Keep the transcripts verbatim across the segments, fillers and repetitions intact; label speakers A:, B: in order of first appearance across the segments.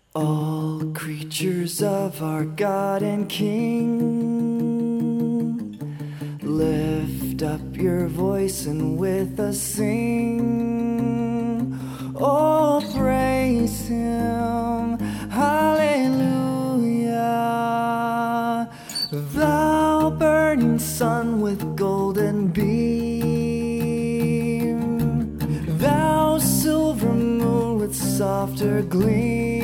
A: All creatures of our God and King, lift up your voice and with us sing. Oh, praise Him, hallelujah. Thou burning sun with golden beam, thou silver moon with softer gleam.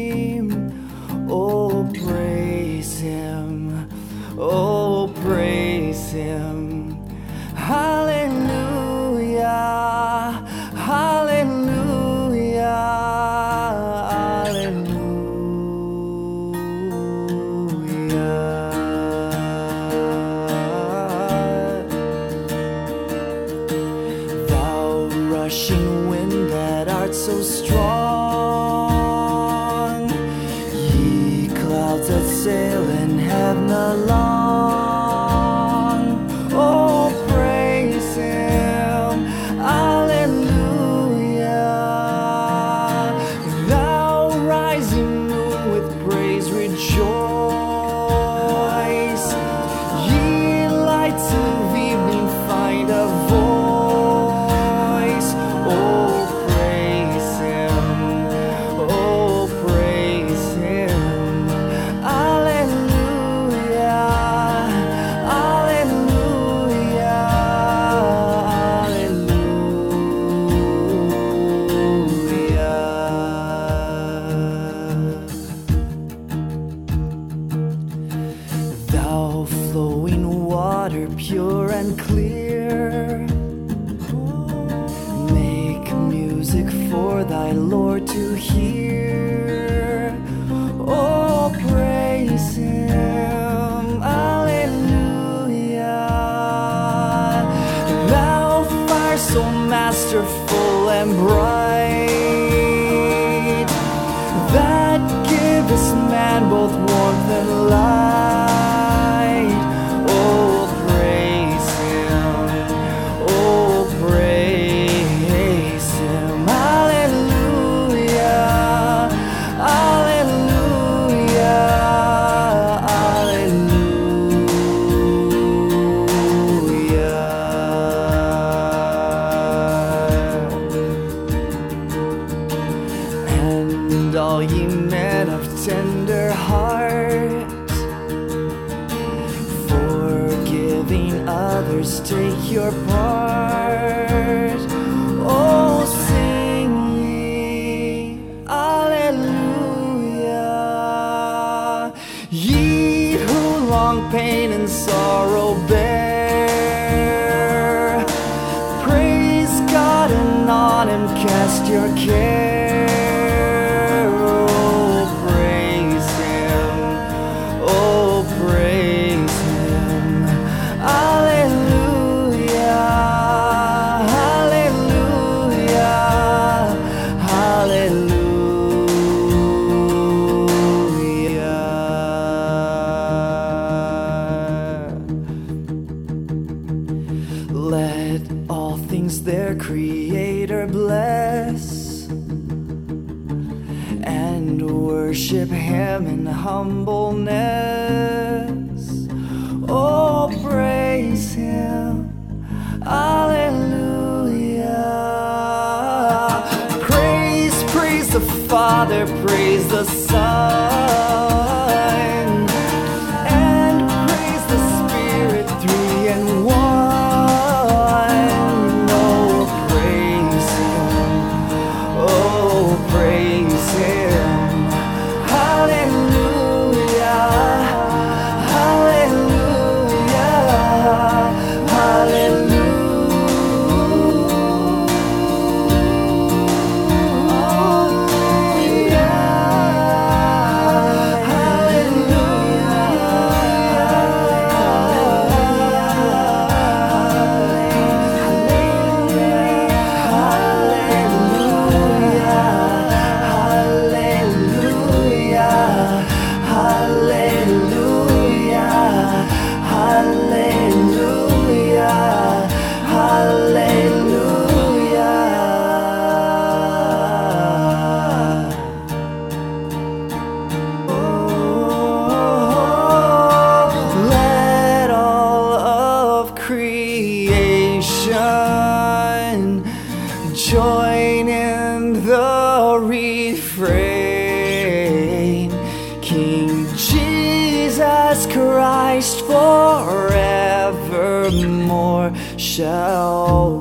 A: Oh, praise Him, oh, praise Him, hallelujah, hallelujah, hallelujah. Thou rushing wind that art so strong, that sail in heaven along. Oh, praise Him, hallelujah. Thou rising moon with praise rejoice. Ye lights of evening find a voice. Oh, praise Him, oh, praise Him. Thou flowing water, pure and clear, make music for thy Lord to hear. Oh, praise Him, hallelujah. Thou fire so masterful and bright, that givest man both warmth and light. And all ye men of tender heart, forgiving others, take your part. Oh, sing ye, hallelujah. Ye who long pain and sorrow bear, praise God and on Him cast your care. Let all things their Creator bless, and worship Him in humbleness. Oh, praise Him, hallelujah. Praise, praise the Father, praise the Son, and praise the Spirit, three in one. refrain. King Jesus Christ forevermore shall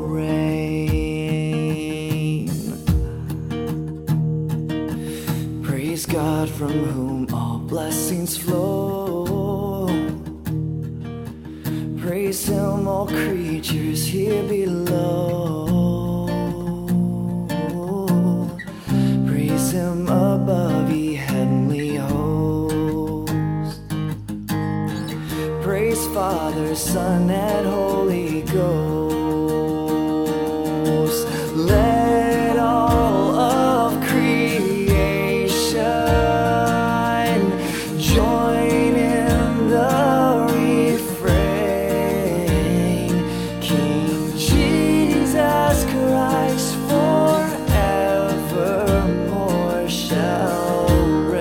A: reign. Praise God from whom all blessings flow. Praise Him, all creatures here below. Praise Him above, ye heavenly hosts. Praise Father, Son, and Holy Ghost. Let all of creation join in the refrain. King Jesus Christ forevermore shall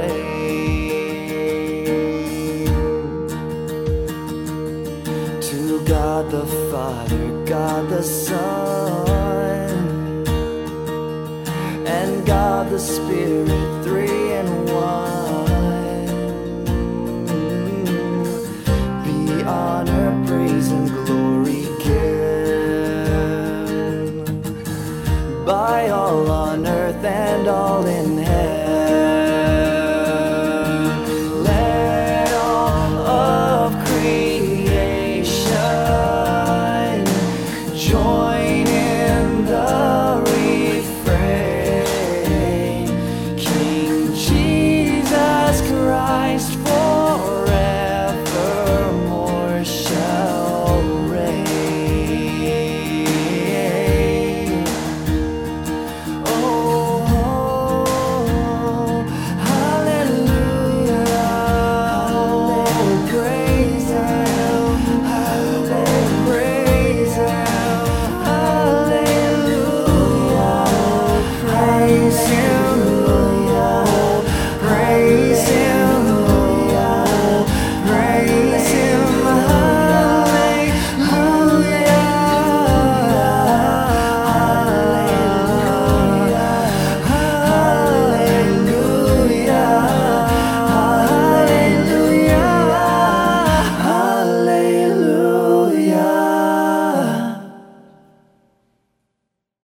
A: reign. To God the Father, God the Son, and God the Spirit, three